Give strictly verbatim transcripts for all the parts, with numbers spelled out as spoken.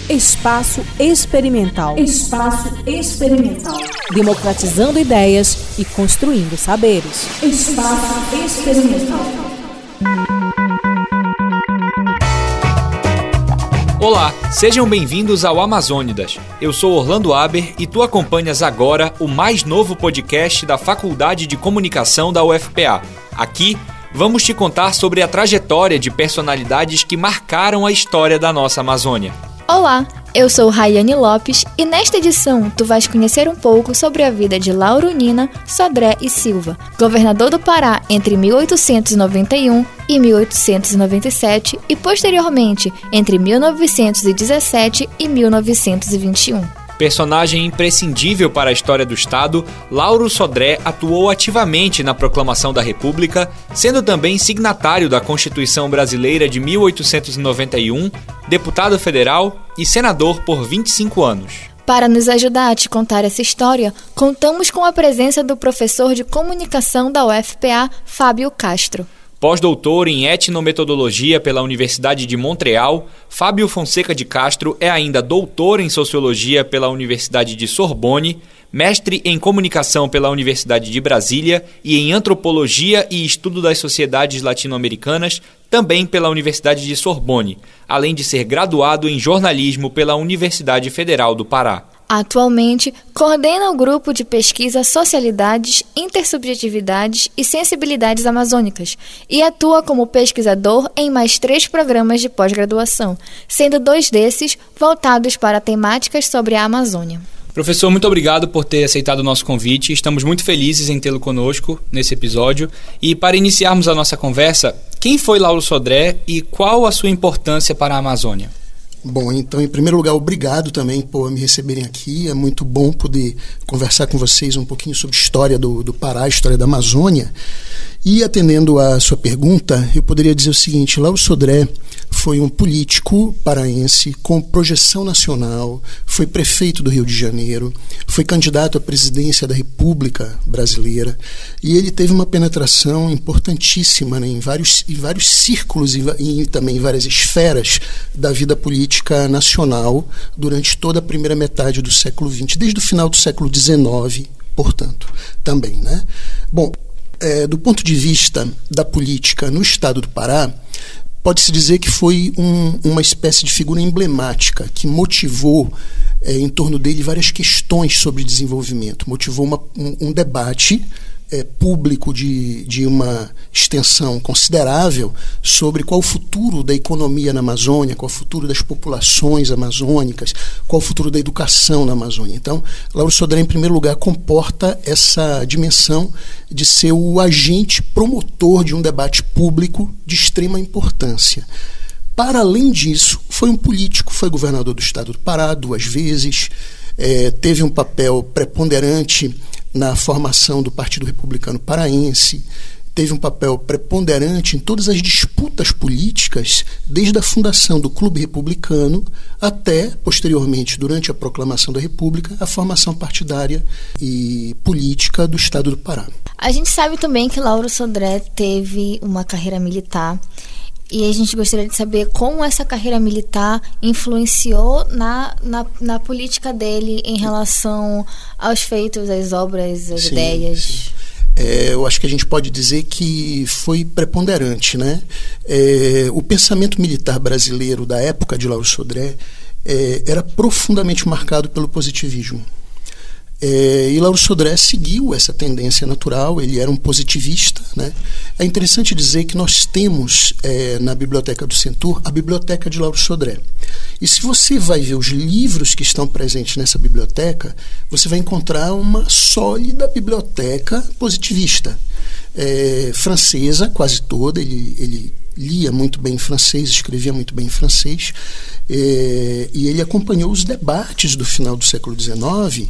Espaço Experimental. Espaço Experimental. Democratizando ideias e construindo saberes. Espaço Experimental. Olá, sejam bem-vindos ao Amazônidas. Eu sou Orlando Aber e tu acompanhas agora o mais novo podcast da Faculdade de Comunicação da U F P A. Aqui, vamos te contar sobre a trajetória de personalidades que marcaram a história da nossa Amazônia. Olá, eu sou Rayane Lopes e nesta edição tu vais conhecer um pouco sobre a vida de Lauro Nina Sodré e Silva, governador do Pará entre mil oitocentos e noventa e um e mil oitocentos e noventa e sete e posteriormente entre mil novecentos e dezessete e mil novecentos e vinte e um. Personagem imprescindível para a história do Estado, Lauro Sodré atuou ativamente na proclamação da República, sendo também signatário da Constituição Brasileira de mil oitocentos e noventa e um, deputado federal e senador por vinte e cinco anos. Para nos ajudar a te contar essa história, contamos com a presença do professor de comunicação da U F P A, Fábio Castro. Pós-doutor em etnometodologia pela Universidade de Montreal, Fábio Fonseca de Castro é ainda doutor em sociologia pela Universidade de Sorbonne, mestre em comunicação pela Universidade de Brasília e em antropologia e estudo das sociedades latino-americanas, também pela Universidade de Sorbonne, além de ser graduado em jornalismo pela Universidade Federal do Pará. Atualmente, coordena o grupo de pesquisa Socialidades, Intersubjetividades e Sensibilidades Amazônicas e atua como pesquisador em mais três programas de pós-graduação, sendo dois desses voltados para temáticas sobre a Amazônia. Professor, muito obrigado por ter aceitado o nosso convite. Estamos muito felizes em tê-lo conosco nesse episódio. E para iniciarmos a nossa conversa, quem foi Lauro Sodré e qual a sua importância para a Amazônia? Bom, então, em primeiro lugar, obrigado também por me receberem aqui. É muito bom poder conversar com vocês um pouquinho sobre a história do, do Pará, a história da Amazônia. E, atendendo à sua pergunta, eu poderia dizer o seguinte: Lauro Sodré foi um político paraense com projeção nacional, foi prefeito do Rio de Janeiro, foi candidato à presidência da República Brasileira e ele teve uma penetração importantíssima, né, em, vários, em vários círculos e, e também em várias esferas da vida política nacional durante toda a primeira metade do século vinte, desde o final do século dezenove, portanto, também, né? Bom, é, do ponto de vista da política no estado do Pará, pode-se dizer que foi um, uma espécie de figura emblemática que motivou é, em torno dele várias questões sobre desenvolvimento, motivou uma, um, um debate é, público de, de uma extensão considerável sobre qual o futuro da economia na Amazônia, qual o futuro das populações amazônicas, qual o futuro da educação na Amazônia. Então, Lauro Sodré, em primeiro lugar, comporta essa dimensão de ser o agente promotor de um debate público de extrema importância. Para além disso, foi um político, foi governador do estado do Pará duas vezes, é, teve um papel preponderante na formação do Partido Republicano Paraense, teve um papel preponderante em todas as disputas políticas, desde a fundação do Clube Republicano até, posteriormente, durante a proclamação da República, a formação partidária e política do estado do Pará. A gente sabe também que Lauro Sodré teve uma carreira militar e a gente gostaria de saber como essa carreira militar influenciou na, na, na política dele em relação aos feitos, às obras, às sim, ideias. Sim. É, eu acho que a gente pode dizer que foi preponderante, né? É, o pensamento militar brasileiro da época de Lauro Sodré é, era profundamente marcado pelo positivismo. É, e Lauro Sodré seguiu essa tendência natural, ele era um positivista, né? É interessante dizer que nós temos é, na Biblioteca do Centur a Biblioteca de Lauro Sodré. E se você vai ver os livros que estão presentes nessa biblioteca, você vai encontrar uma sólida biblioteca positivista. É, francesa, quase toda, ele, ele lia muito bem francês, escrevia muito bem francês, é, e ele acompanhou os debates do final do século dezenove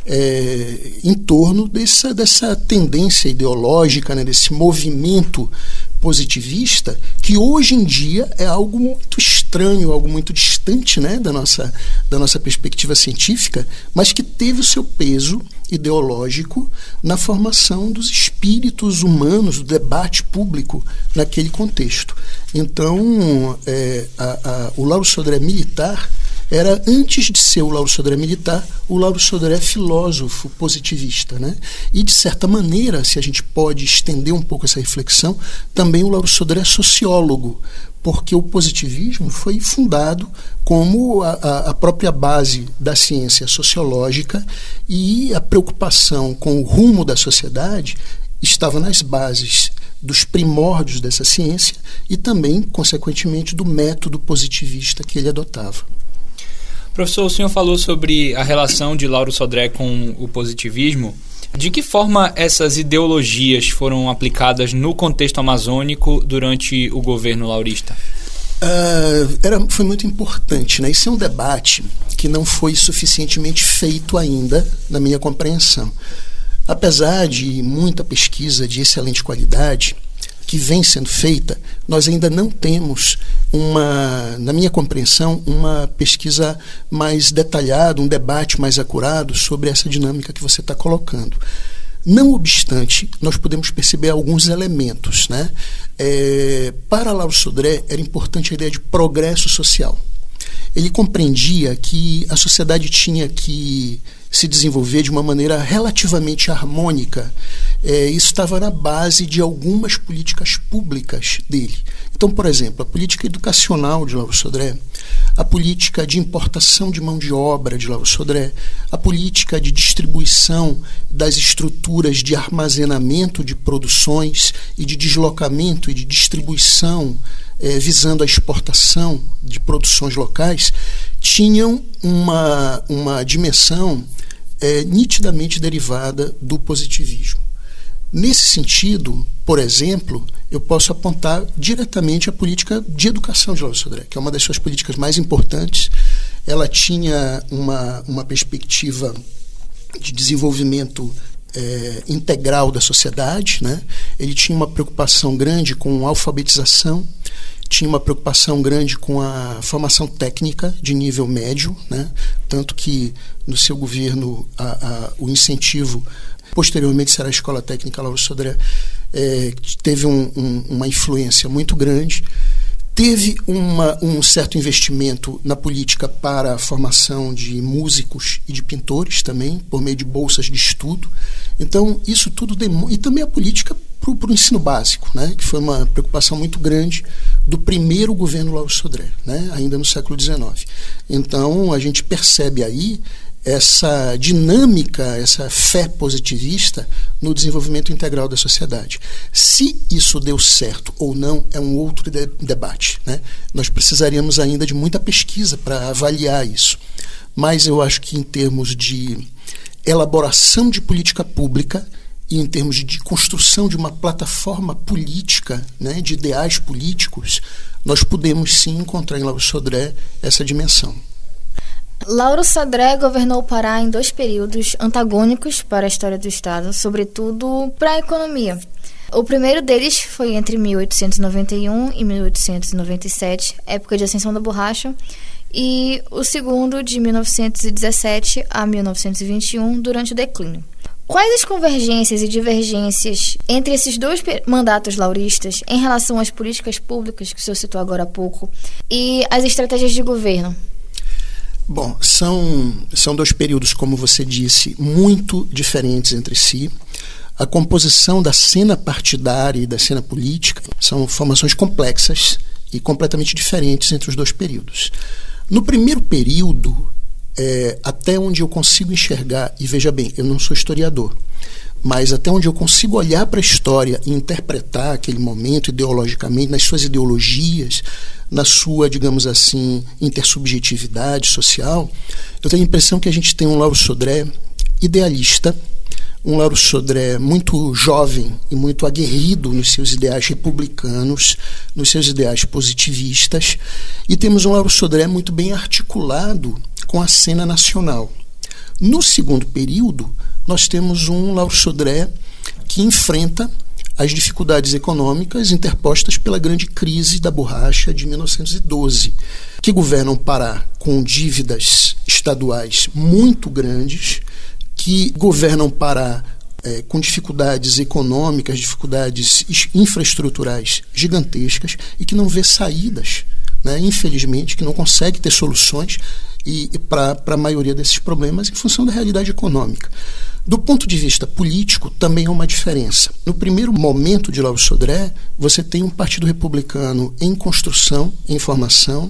é, em torno dessa, dessa tendência ideológica, né, desse movimento positivista, que hoje em dia é algo muito estranho, algo muito distante, né, da nossa, da nossa perspectiva científica, mas que teve o seu peso ideológico na formação dos espíritos humanos, do debate público naquele contexto. Então, é, a, a, o Lauro Sodré militar era, antes de ser o Lauro Sodré militar, o Lauro Sodré filósofo positivista, né? E, de certa maneira, se a gente pode estender um pouco essa reflexão, também o Lauro Sodré sociólogo, porque o positivismo foi fundado como a, a própria base da ciência sociológica, e a preocupação com o rumo da sociedade estava nas bases dos primórdios dessa ciência e também, consequentemente, do método positivista que ele adotava. Professor, o senhor falou sobre a relação de Lauro Sodré com o positivismo. De que forma essas ideologias foram aplicadas no contexto amazônico durante o governo laurista? Uh, era, foi muito importante, né? Isso é um debate que não foi suficientemente feito ainda, na minha compreensão. Apesar de muita pesquisa de excelente qualidade que vem sendo feita, nós ainda não temos uma, na minha compreensão, uma pesquisa mais detalhada, um debate mais acurado sobre essa dinâmica que você está colocando. Não obstante, nós podemos perceber alguns elementos, né? É, para Lauro Sodré era importante a ideia de progresso social. Ele compreendia que a sociedade tinha que se desenvolver de uma maneira relativamente harmônica. É, isso estava na base de algumas políticas públicas dele. Então, por exemplo, a política educacional de Lauro Sodré, a política de importação de mão de obra de Lauro Sodré, a política de distribuição das estruturas de armazenamento de produções e de deslocamento e de distribuição eh, visando a exportação de produções locais, tinham uma, uma dimensão eh, nitidamente derivada do positivismo. Nesse sentido, por exemplo, eu posso apontar diretamente a política de educação de Lauro Sodré, que é uma das suas políticas mais importantes. Ela tinha uma, uma perspectiva de desenvolvimento é, integral da sociedade, né? Ele tinha uma preocupação grande com a alfabetização, tinha uma preocupação grande com a formação técnica de nível médio, né? Tanto que no seu governo a, a, o incentivo, posteriormente será a Escola Técnica Lauro Sodré, é, teve um, um, uma influência muito grande. Teve uma, um certo investimento na política para a formação de músicos e de pintores também, por meio de bolsas de estudo. Então, isso tudo demonstra. E também a política para o ensino básico, né, que foi uma preocupação muito grande do primeiro governo Lauro Sodré, né, ainda no século dezenove. Então, a gente percebe aí essa dinâmica, essa fé positivista no desenvolvimento integral da sociedade. Se isso deu certo ou não é um outro de- debate, né? Nós precisaríamos ainda de muita pesquisa para avaliar isso. Mas eu acho que em termos de elaboração de política pública e em termos de construção de uma plataforma política, né, de ideais políticos, nós podemos sim encontrar em Lauro Sodré essa dimensão. Lauro Sodré governou o Pará em dois períodos antagônicos para a história do Estado, sobretudo para a economia. O primeiro deles foi entre mil oitocentos e noventa e um e mil oitocentos e noventa e sete, época de ascensão da borracha, e o segundo de mil novecentos e dezessete a mil novecentos e vinte e um, durante o declínio. Quais as convergências e divergências entre esses dois mandatos lauristas em relação às políticas públicas, que o senhor citou agora há pouco, e as estratégias de governo? Bom, são, são dois períodos, como você disse, muito diferentes entre si. A composição da cena partidária e da cena política são formações complexas e completamente diferentes entre os dois períodos. No primeiro período, é, até onde eu consigo enxergar, e veja bem, eu não sou historiador, mas até onde eu consigo olhar para a história e interpretar aquele momento ideologicamente, nas suas ideologias, na sua, digamos assim, intersubjetividade social, eu tenho a impressão que a gente tem um Lauro Sodré idealista, um Lauro Sodré muito jovem e muito aguerrido nos seus ideais republicanos, nos seus ideais positivistas, e temos um Lauro Sodré muito bem articulado com a cena nacional. No segundo período, nós temos um Lauro Sodré que enfrenta as dificuldades econômicas interpostas pela grande crise da borracha de mil novecentos e doze, que governa o Pará com dívidas estaduais muito grandes, que governam o Pará é, com dificuldades econômicas, dificuldades infraestruturais gigantescas e que não vê saídas né, infelizmente, que não consegue ter soluções e, e para a maioria desses problemas em função da realidade econômica. Do ponto de vista político, também há uma diferença. No primeiro momento de Lauro Sodré, você tem um partido republicano em construção, em formação,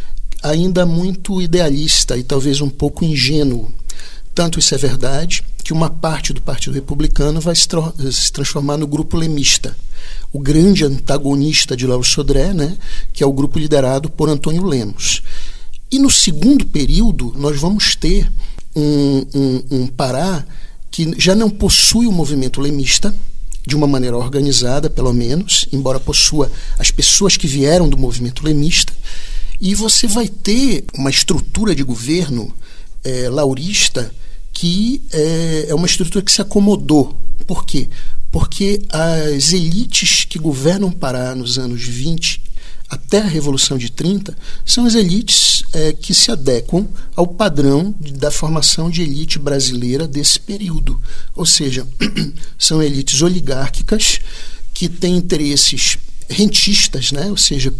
ainda muito idealista e talvez um pouco ingênuo. Tanto isso é verdade que uma parte do Partido Republicano vai se, tra- se transformar no grupo lemista, o grande antagonista de Lauro Sodré, né, que é o grupo liderado por Antônio Lemos. E no segundo período, nós vamos ter um, um, um Pará que já não possui o movimento lemista, de uma maneira organizada, pelo menos, embora possua as pessoas que vieram do movimento lemista, e você vai ter uma estrutura de governo é, laurista que é, é uma estrutura que se acomodou. Por quê? Porque as elites que governam o Pará nos anos vinte até a Revolução de trinta são as elites é, que se adequam ao padrão de, da formação de elite brasileira desse período. Ou seja, são elites oligárquicas que têm interesses rentistas, né? Ou seja,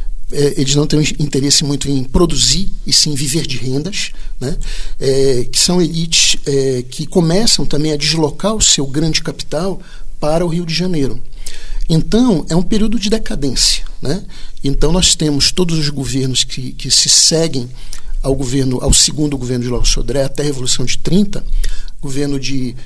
é, eles não têm interesse muito em produzir e sim viver de rendas, né? É, que são elites é, que começam também a deslocar o seu grande capital para o Rio de Janeiro. Então, é um período de decadência, né? Então, nós temos todos os governos que, que se seguem ao, governo, ao segundo governo de Lauro Sodré, até a Revolução de trinta, o governo de,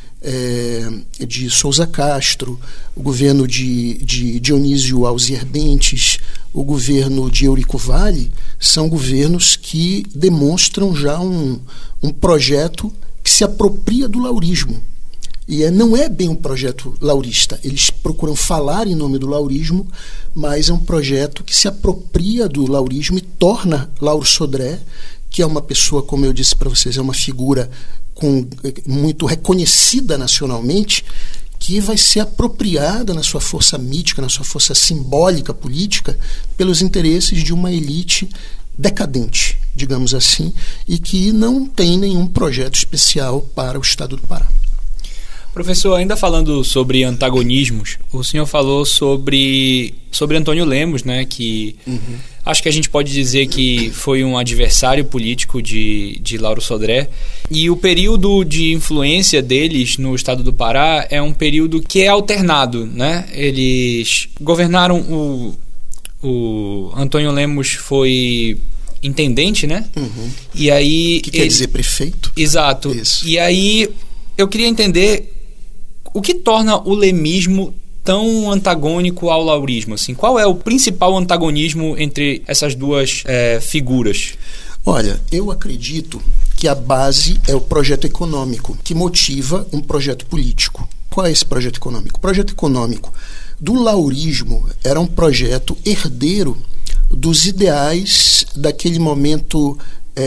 é, de Souza Castro, o governo de, de Dionísio Alzir Bentes, o governo de Eurico Vale, são governos que demonstram já um, um projeto que se apropria do laurismo. E é, não é bem um projeto laurista. Eles procuram falar em nome do laurismo, mas é um projeto que se apropria do laurismo e torna Lauro Sodré, que é uma pessoa, como eu disse para vocês, é uma figura com, muito reconhecida nacionalmente, que vai ser apropriada na sua força mítica, na sua força simbólica política, pelos interesses de uma elite decadente, digamos assim, e que não tem nenhum projeto especial para o estado do Pará. Professor, ainda falando sobre antagonismos, o senhor falou sobre, sobre Antônio Lemos, né, que uhum. acho que a gente pode dizer que foi um adversário político de, de Lauro Sodré, e o período de influência deles no estado do Pará é um período que é alternado, né? Eles governaram, o, o Antônio Lemos foi intendente, né? Uhum. E aí... Que ele, quer dizer prefeito? Exato. Isso. E aí eu queria entender o que torna o lemismo tão antagônico ao laurismo? Assim, qual é o principal antagonismo entre essas duas é, figuras? Olha, eu acredito que a base é o projeto econômico, que motiva um projeto político. Qual é esse projeto econômico? O projeto econômico do laurismo era um projeto herdeiro dos ideais daquele momento...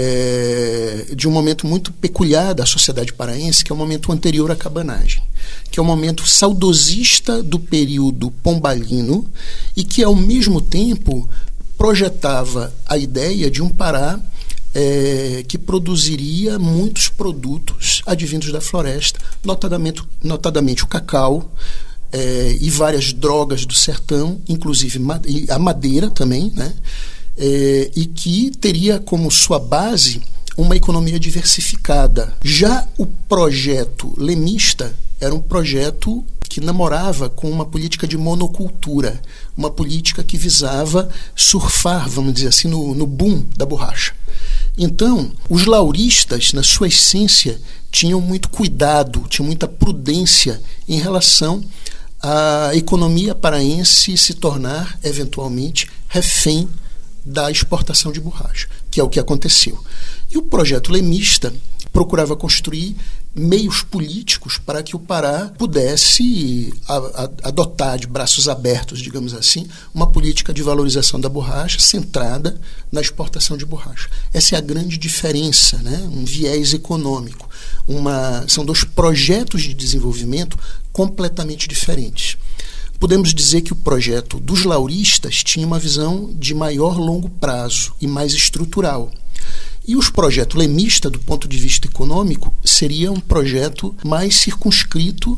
É, de um momento muito peculiar da sociedade paraense, que é o momento anterior à cabanagem, que é o momento saudosista do período pombalino e que, ao mesmo tempo, projetava a ideia de um Pará é, que produziria muitos produtos advindos da floresta, notadamente, notadamente o cacau, é, e várias drogas do sertão, inclusive a madeira também, né? É, e que teria como sua base uma economia diversificada. Já o projeto lemista era um projeto que namorava com uma política de monocultura, uma política que visava surfar, vamos dizer assim, no, no boom da borracha. Então, os lauristas, na sua essência, tinham muito cuidado, tinham muita prudência em relação à economia paraense se tornar, eventualmente, refém da exportação de borracha, que é o que aconteceu. E o projeto lemista procurava construir meios políticos para que o Pará pudesse a, a, adotar de braços abertos, digamos assim, uma política de valorização da borracha centrada na exportação de borracha. Essa é a grande diferença, né? Um viés econômico. Uma, são dois projetos de desenvolvimento completamente diferentes. Podemos dizer que o projeto dos lauristas tinha uma visão de maior longo prazo e mais estrutural. E o projeto lemista, do ponto de vista econômico, seria um projeto mais circunscrito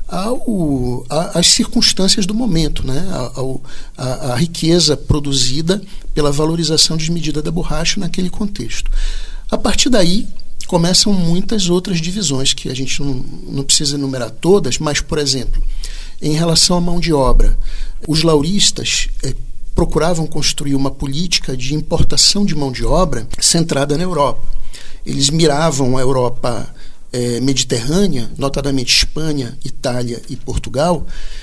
ao, a, às circunstâncias do momento, né? Ao, a, a riqueza produzida pela valorização desmedida da borracha naquele contexto. A partir daí, começam muitas outras divisões, que a gente não, não precisa enumerar todas, mas, por exemplo, em relação à mão de obra, os lauristas eh, procuravam construir uma política de importação de mão de obra centrada na Europa. Eles miravam a Europa eh, mediterrânea, notadamente Espanha, Itália e Portugal,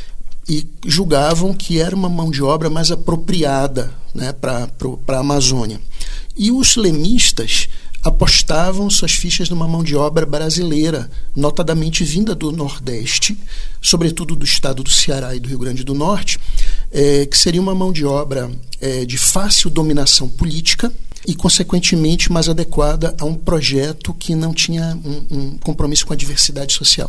e julgavam que era uma mão de obra mais apropriada, né, para a Amazônia. E os lemistas apostavam suas fichas numa mão de obra brasileira, notadamente vinda do Nordeste, sobretudo do estado do Ceará e do Rio Grande do Norte, é, que seria uma mão de obra é, de fácil dominação política e, consequentemente, mais adequada a um projeto que não tinha um, um compromisso com a diversidade social.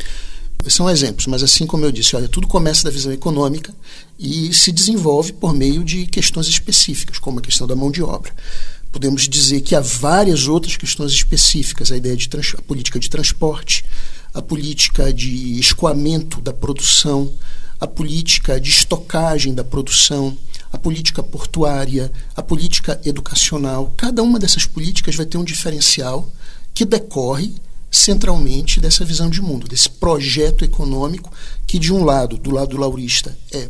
São exemplos, mas assim como eu disse, olha, tudo começa da visão econômica e se desenvolve por meio de questões específicas, como a questão da mão de obra. Podemos dizer que há várias outras questões específicas, a ideia de trans, a política de transporte, a política de escoamento da produção, a política de estocagem da produção, a política portuária, a política educacional. Cada uma dessas políticas vai ter um diferencial que decorre centralmente dessa visão de mundo, desse projeto econômico que, de um lado, do lado laurista, é,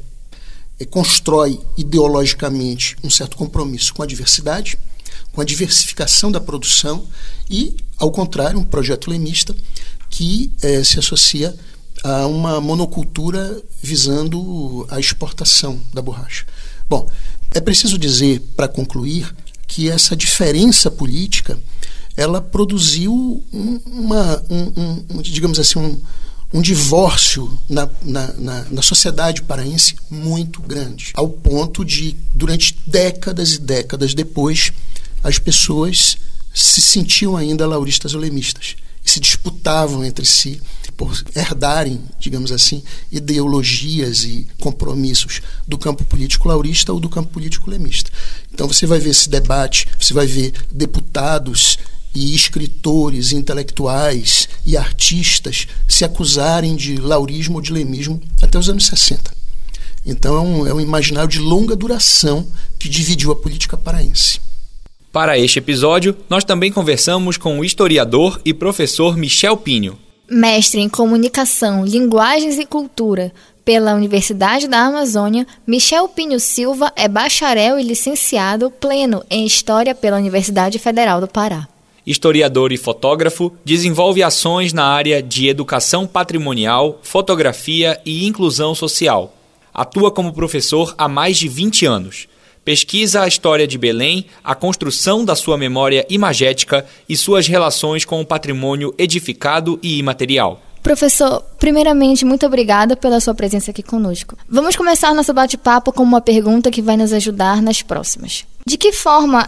é constrói ideologicamente um certo compromisso com a diversidade, com a diversificação da produção e, ao contrário, um projeto lemista que eh, se associa a uma monocultura visando a exportação da borracha. Bom, é preciso dizer, para concluir, que essa diferença política ela produziu uma, um, um, digamos assim, um, um divórcio na, na, na, na sociedade paraense muito grande, ao ponto de, durante décadas e décadas depois, as pessoas se sentiam ainda lauristas ou lemistas e se disputavam entre si por herdarem, digamos assim, ideologias e compromissos do campo político laurista ou do campo político lemista. Então você vai ver esse debate, você vai ver deputados e escritores, intelectuais e artistas se acusarem de laurismo ou de lemismo até os anos sessenta. Então é um, é um imaginário de longa duração que dividiu a política paraense. Para este episódio, nós também conversamos com o historiador e professor Michel Pinho. Mestre em Comunicação, Linguagens e Cultura pela Universidade da Amazônia, Michel Pinho Silva é bacharel e licenciado pleno em História pela Universidade Federal do Pará. Historiador e fotógrafo, desenvolve ações na área de educação patrimonial, fotografia e inclusão social. Atua como professor há mais de vinte anos. Pesquisa a história de Belém, a construção da sua memória imagética e suas relações com o patrimônio edificado e imaterial. Professor, primeiramente, muito obrigada pela sua presença aqui conosco. Vamos começar nosso bate-papo com uma pergunta que vai nos ajudar nas próximas. De que forma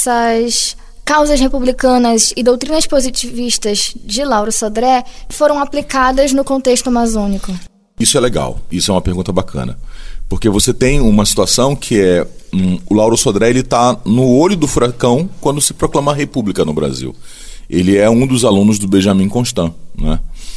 essas causas republicanas e doutrinas positivistas de Lauro Sodré foram aplicadas no contexto amazônico? Isso é legal, isso é uma pergunta bacana. Porque você tem uma situação que é... Hum, o Lauro Sodré está no olho do furacão quando se proclama a República no Brasil. Ele é um dos alunos do Benjamin Constant, né?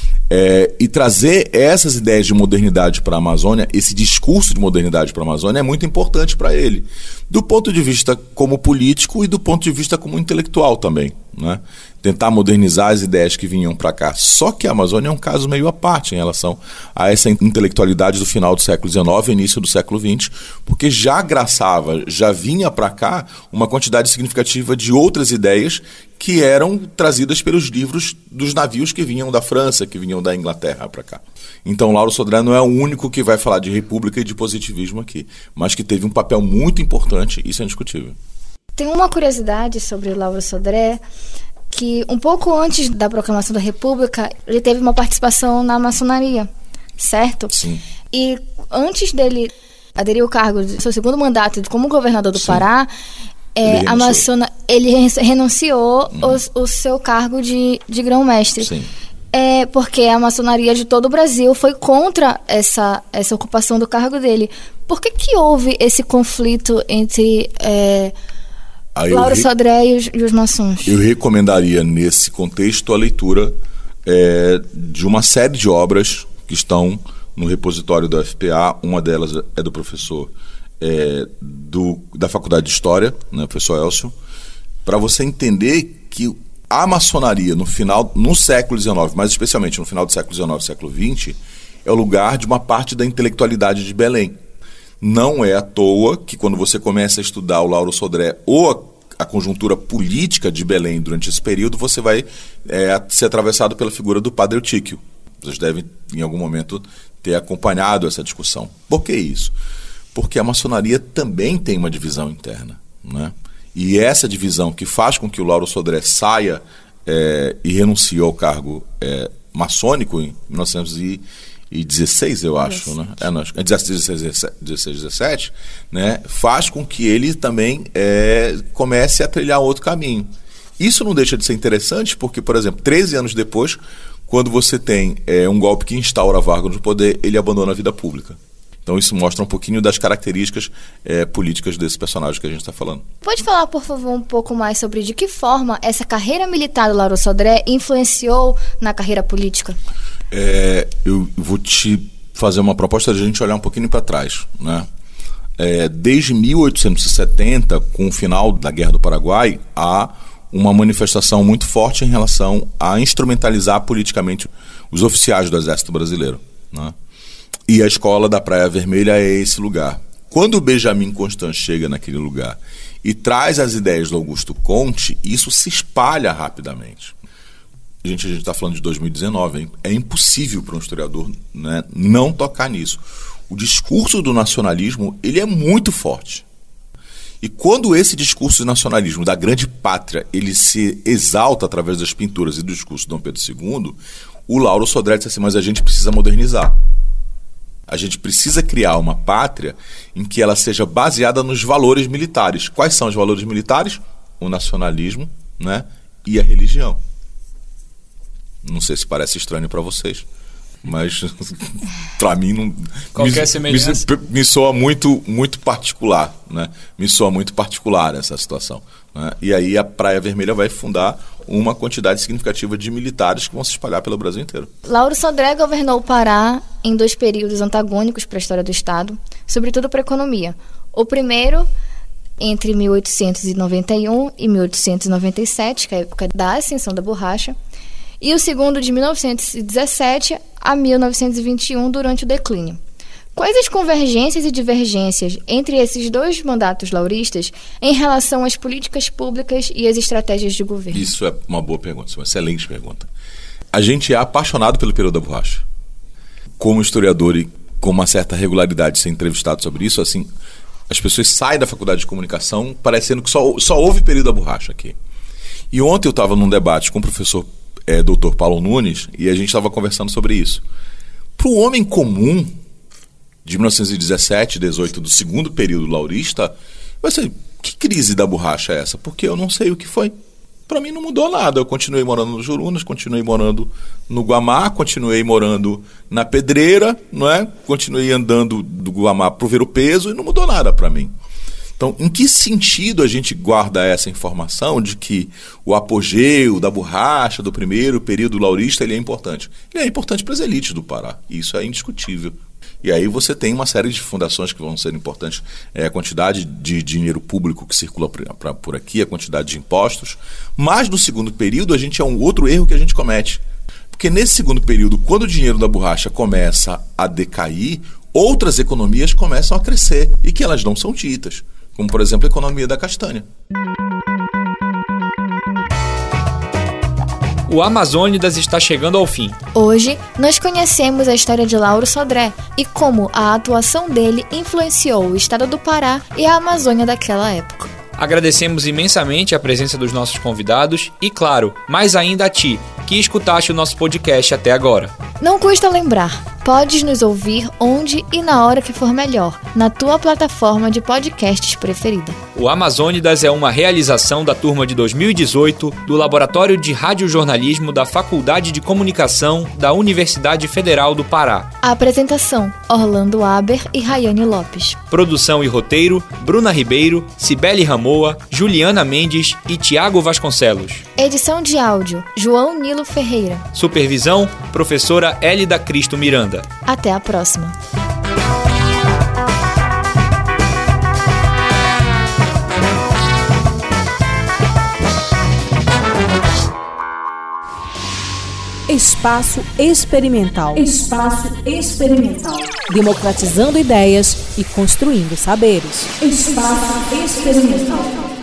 É, e trazer essas ideias de modernidade para a Amazônia, esse discurso de modernidade para a Amazônia é muito importante para ele, do ponto de vista como político e do ponto de vista como intelectual também, né? Tentar modernizar as ideias que vinham para cá. Só que a Amazônia é um caso meio à parte em relação a essa intelectualidade do final do século dezenove e início do século vinte, porque já graçava, já vinha para cá uma quantidade significativa de outras ideias que eram trazidas pelos livros dos navios que vinham da França, que vinham da Inglaterra para cá. Então, Lauro Sodré não é o único que vai falar de república e de positivismo aqui, mas que teve um papel muito importante, isso é indiscutível. Tem uma curiosidade sobre o Lauro Sodré, que um pouco antes da proclamação da República, ele teve uma participação na maçonaria, certo? Sim. E antes dele aderir ao cargo do seu segundo mandato como governador do Sim. Pará, é, ele a maçona, ele renunciou hum. o, o seu cargo de, de grão-mestre. Sim. É, porque a maçonaria de todo o Brasil foi contra essa, essa ocupação do cargo dele. Por que que houve esse conflito entre é, Lauro re... Sodré e os, e os maçons? Eu recomendaria, nesse contexto, a leitura é, de uma série de obras que estão no repositório da U F P A. Uma delas é do professor é, do, da Faculdade de História, né, professor Elcio, para você entender que a maçonaria no final, no século dezenove, mas especialmente no final do século dezenove e século vinte, é o lugar de uma parte da intelectualidade de Belém. Não é à toa que quando você começa a estudar o Lauro Sodré ou a, a conjuntura política de Belém durante esse período, você vai é, ser atravessado pela figura do Padre Eutíquio. Vocês devem, em algum momento, ter acompanhado essa discussão. Por que isso? Porque a maçonaria também tem uma divisão interna, né? E essa divisão que faz com que o Lauro Sodré saia é, e renuncie ao cargo é, maçônico em mil novecentos e dezesseis, eu acho, Isso. né? É, não, dezesseis, dezessete, né? Faz com que ele também é, comece a trilhar outro caminho. Isso não deixa de ser interessante porque, por exemplo, treze anos depois, quando você tem é, um golpe que instaura Vargas no poder, ele abandona a vida pública. Então isso mostra um pouquinho das características é, políticas desse personagem que a gente está falando. Pode falar, por favor, um pouco mais sobre de que forma essa carreira militar do Lauro Sodré influenciou na carreira política? É, eu vou te fazer uma proposta de a gente olhar um pouquinho para trás, né? É, desde mil oitocentos e setenta, com o final da Guerra do Paraguai, há uma manifestação muito forte em relação a instrumentalizar politicamente os oficiais do Exército Brasileiro, né? E a escola da Praia Vermelha é esse lugar. Quando o Benjamin Constant chega naquele lugar e traz as ideias do Augusto Conte, isso se espalha rapidamente. A gente está falando de dois mil e dezenove, hein? É impossível para um historiador, né, não tocar nisso. O discurso do nacionalismo ele é muito forte. E quando esse discurso de nacionalismo da grande pátria ele se exalta através das pinturas e do discurso de Dom Pedro segundo, o Lauro Sodré disse assim, mas a gente precisa modernizar. A gente precisa criar uma pátria em que ela seja baseada nos valores militares. Quais são os valores militares? O nacionalismo, né, e a religião. Não sei se parece estranho para vocês, mas para mim não. Qualquer me, semelhança. Me, me soa muito, muito particular, né? Me soa muito particular essa situação, né? E aí a Praia Vermelha vai fundar uma quantidade significativa de militares que vão se espalhar pelo Brasil inteiro. Lauro Sodré governou o Pará em dois períodos antagônicos para a história do Estado, sobretudo para a economia. O primeiro entre mil oitocentos e noventa e um e mil oitocentos e noventa e sete, que é a época da ascensão da borracha, e o segundo de mil novecentos e dezessete a mil novecentos e vinte e um, durante o declínio. Quais as convergências e divergências entre esses dois mandatos lauristas em relação às políticas públicas e às estratégias de governo? Isso é uma boa pergunta, uma excelente pergunta. A gente é apaixonado pelo período da borracha. Como historiador e com uma certa regularidade de ser entrevistado sobre isso, assim, as pessoas saem da faculdade de comunicação parecendo que só, só houve período da borracha aqui. E ontem eu estava num debate com o professor é, doutor Paulo Nunes e a gente estava conversando sobre isso. Para o homem comum de mil novecentos e dezessete, dezoito, do segundo período laurista, vai ser, que crise da borracha é essa? Porque eu não sei o que foi. Para mim não mudou nada. Eu continuei morando no Jurunas, continuei morando no Guamá, continuei morando na Pedreira, não é? Continuei andando do Guamá para o Ver o Peso e não mudou nada para mim. Então, em que sentido a gente guarda essa informação de que o apogeu da borracha do primeiro período laurista ele é importante? Ele é importante para as elites do Pará, e isso é indiscutível. E aí você tem uma série de fundações que vão ser importantes, é, a quantidade de dinheiro público que circula pra, pra, por aqui, a quantidade de impostos. Mas no segundo período a gente é um outro erro que a gente comete. Porque nesse segundo período, quando o dinheiro da borracha começa a decair, outras economias começam a crescer e que elas não são ditas. Como, por exemplo, a economia da castanha. O Amazônidas está chegando ao fim. Hoje, nós conhecemos a história de Lauro Sodré e como a atuação dele influenciou o estado do Pará e a Amazônia daquela época. Agradecemos imensamente a presença dos nossos convidados e, claro, mais ainda a ti, que escutaste o nosso podcast até agora. Não custa lembrar, podes nos ouvir onde e na hora que for melhor, na tua plataforma de podcasts preferida. O Amazônidas é uma realização da turma de dois mil e dezoito do Laboratório de Radiojornalismo da Faculdade de Comunicação da Universidade Federal do Pará. A apresentação: Orlando Aber e Rayane Lopes. Produção e roteiro, Bruna Ribeiro, Cibele Ramoa, Juliana Mendes e Tiago Vasconcelos. Edição de áudio, João Nilo Ferreira. Supervisão, professora Hélida Cristo Miranda. Até a próxima. Espaço Experimental. Espaço Experimental. Democratizando ideias e construindo saberes. Espaço Experimental.